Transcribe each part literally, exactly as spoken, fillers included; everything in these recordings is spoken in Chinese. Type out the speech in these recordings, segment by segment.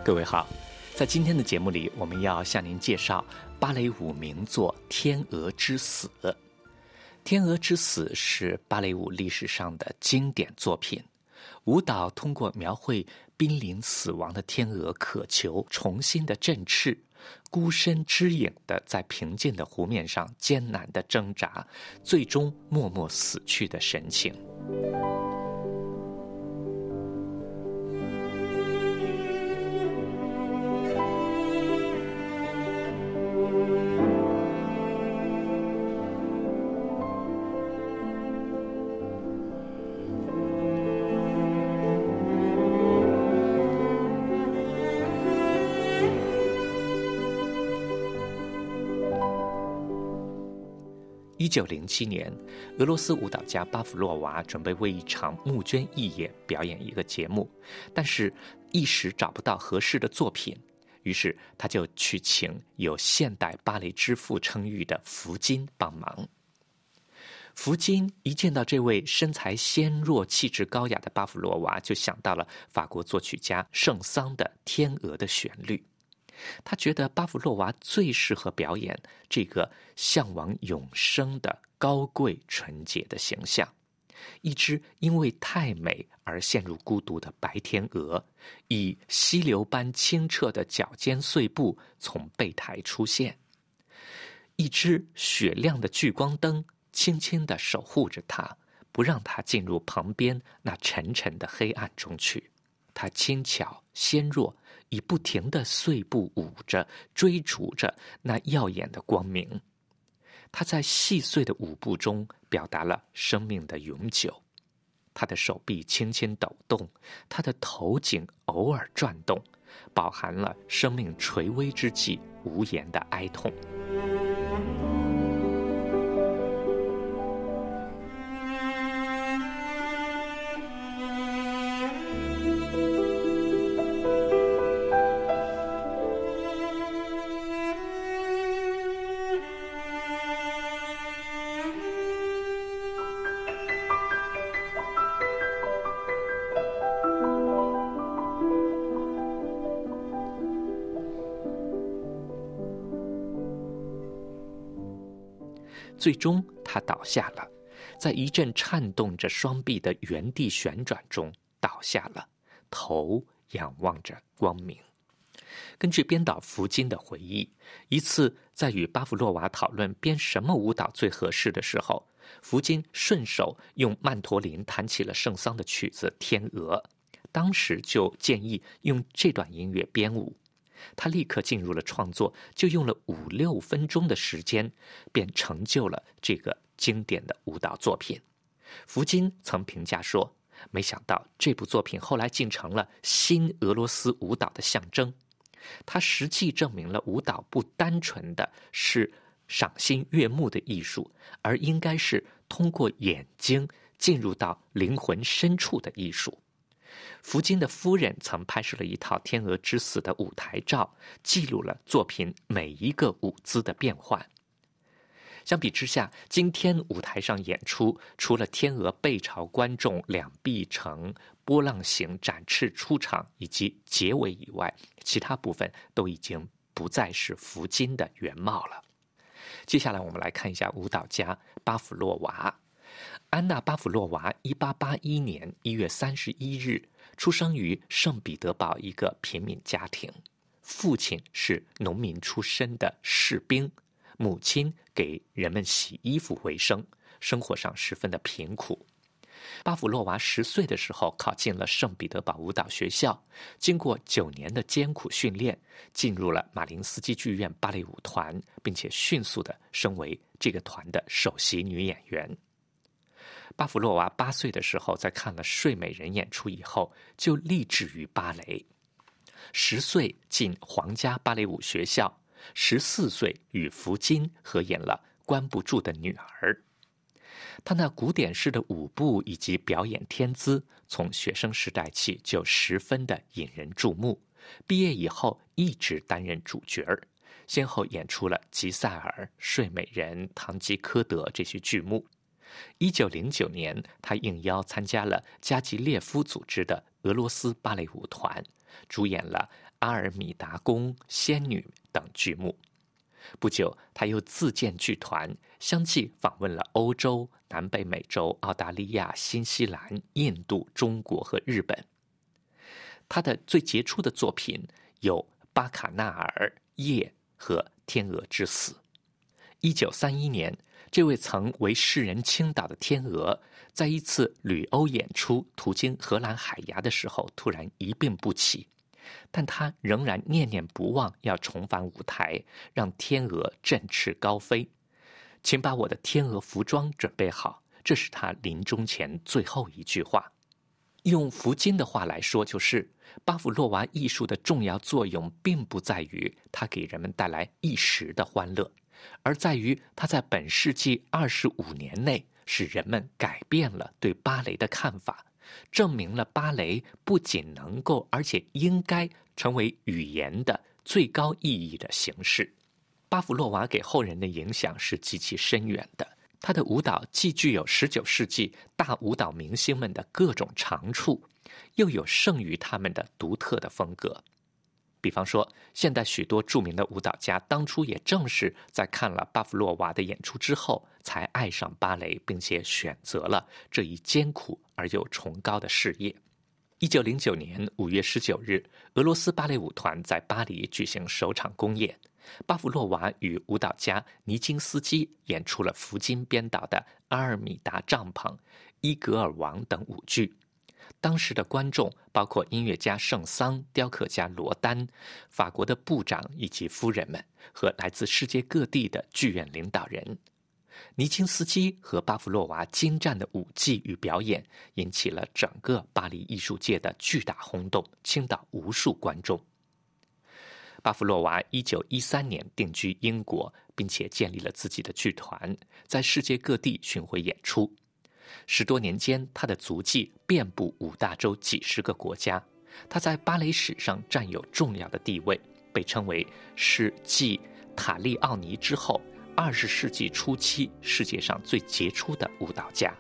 各位好，在今天的节目里，我们要向您介绍芭蕾舞名作《天鹅之死》。《天鹅之死》是芭蕾舞历史上的经典作品，舞蹈通过描绘濒临死亡的天鹅渴求重新的振翅，孤身只影的在平静的湖面上艰难的挣扎，最终默默死去的神情。一九零七年，俄罗斯舞蹈家巴甫洛娃准备为一场募捐义演表演一个节目，但是一时找不到合适的作品，于是他就去请有现代芭蕾之父称誉的福金帮忙。福金一见到这位身材纤弱、气质高雅的巴甫洛娃，就想到了法国作曲家圣桑的《天鹅》的旋律。他觉得巴甫洛娃最适合表演这个向往永生的高贵纯洁的形象，一只因为太美而陷入孤独的白天鹅，以溪流般清澈的脚尖碎步从背台出现，一只雪亮的聚光灯轻轻地守护着它，不让它进入旁边那沉沉的黑暗中去。它轻巧纤弱，以不停的碎步舞着，追逐着那耀眼的光明。它在细碎的舞步中表达了生命的永久。它的手臂轻轻抖动，它的头颈偶尔转动，饱含了生命垂危之际无言的哀痛。最终他倒下了，在一阵颤动着双臂的原地旋转中倒下了，头仰望着光明。根据编导福金的回忆，一次在与巴甫洛娃讨论编什么舞蹈最合适的时候，福金顺手用曼陀林弹起了圣桑的曲子《天鹅》，当时就建议用这段音乐编舞。他立刻进入了创作，就用了五六分钟的时间，便成就了这个经典的舞蹈作品。福金曾评价说，没想到这部作品后来竟成了新俄罗斯舞蹈的象征。它实际证明了舞蹈不单纯的是赏心悦目的艺术，而应该是通过眼睛进入到灵魂深处的艺术。福金的夫人曾拍摄了一套《天鹅之死》的舞台照，记录了作品每一个舞姿的变换。相比之下，今天舞台上演出除了天鹅背朝观众，两臂呈波浪形展翅出场以及结尾以外，其他部分都已经不再是福金的原貌了。接下来我们来看一下舞蹈家巴甫洛娃。安娜·巴甫洛娃一八八一年一月三十一日出生于圣彼得堡一个平民家庭，父亲是农民出身的士兵，母亲给人们洗衣服为生，生活上十分的贫苦。巴甫洛娃十岁的时候考进了圣彼得堡舞蹈学校，经过九年的艰苦训练，进入了马林斯基剧院芭蕾舞团，并且迅速地升为这个团的首席女演员。巴甫洛娃八岁的时候，在看了《睡美人》演出以后，就立志于芭蕾。十岁进皇家芭蕾舞学校，十四岁与福金合演了《关不住的女儿》。他那古典式的舞步以及表演天资，从学生时代起就十分的引人注目。毕业以后一直担任主角儿，先后演出了《吉赛尔》《睡美人》《堂吉诃德》这些剧目。一九零九年，他应邀参加了加吉列夫组织的俄罗斯芭蕾舞团，主演了阿尔米达宫、仙女等剧目。不久，他又自建剧团，相继访问了欧洲、南北美洲、澳大利亚、新西兰、印度、中国和日本。他的最杰出的作品有《巴卡纳尔》、《夜》和《天鹅之死》。一九三一年，这位曾为世人倾倒的天鹅，在一次旅欧演出途经荷兰海牙的时候，突然一病不起。但他仍然念念不忘要重返舞台，让天鹅振翅高飞。请把我的天鹅服装准备好，这是他临终前最后一句话。用福金的话来说，就是巴甫洛娃艺术的重要作用并不在于它给人们带来一时的欢乐，而在于它在本世纪二十五年内使人们改变了对芭蕾的看法，证明了芭蕾不仅能够，而且应该成为语言的最高意义的形式。巴甫洛娃给后人的影响是极其深远的，他的舞蹈既具有十九世纪大舞蹈明星们的各种长处，又有胜于他们的独特的风格。比方说，现代许多著名的舞蹈家当初也正是在看了巴甫洛娃的演出之后，才爱上芭蕾，并且选择了这一艰苦而又崇高的事业。一九零九年五月十九日，俄罗斯芭蕾舞团在巴黎举行首场公演，巴甫洛娃与舞蹈家尼金斯基演出了福金编导的《阿尔米达帐篷》、《伊格尔王》等舞剧。当时的观众包括音乐家圣桑、雕刻家罗丹、法国的部长以及夫人们和来自世界各地的剧院领导人。尼金斯基和巴甫洛娃精湛的舞技与表演引起了整个巴黎艺术界的巨大轰动，倾倒无数观众。巴甫洛娃一九一三年定居英国，并且建立了自己的剧团，在世界各地巡回演出。十多年间，他的足迹遍布五大洲几十个国家。他在芭蕾史上占有重要的地位，被称为是继塔利奥尼之后二十世纪初期世界上最杰出的舞蹈家。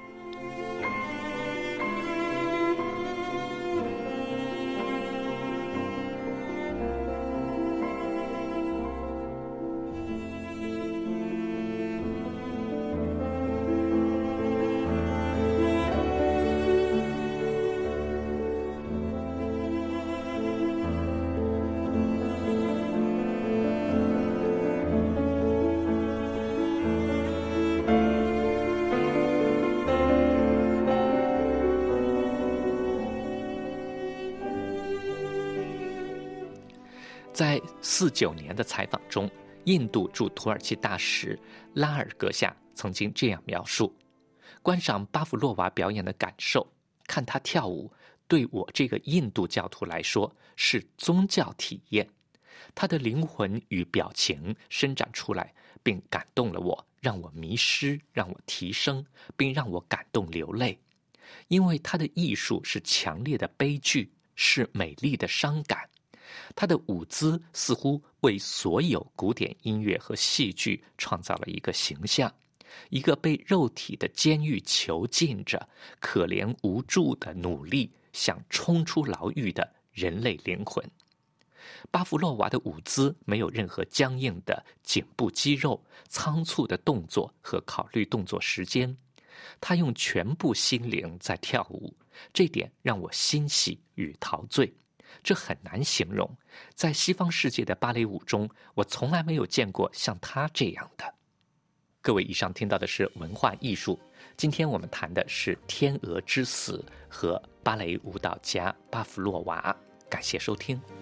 在四九年的采访中，印度驻土耳其大使拉尔阁下曾经这样描述：观赏巴甫洛娃表演的感受，看她跳舞，对我这个印度教徒来说是宗教体验。她的灵魂与表情伸展出来，并感动了我，让我迷失，让我提升，并让我感动流泪。因为她的艺术是强烈的悲剧，是美丽的伤感。他的舞姿似乎为所有古典音乐和戏剧创造了一个形象，一个被肉体的监狱囚禁着、可怜无助的努力想冲出牢狱的人类灵魂。巴甫洛娃的舞姿没有任何僵硬的颈部肌肉、仓促的动作和考虑动作时间，他用全部心灵在跳舞，这点让我欣喜与陶醉。这很难形容，在西方世界的芭蕾舞中，我从来没有见过像他这样的。各位，以上听到的是文化艺术，今天我们谈的是《天鹅之死》和芭蕾舞蹈家巴甫洛娃。感谢收听。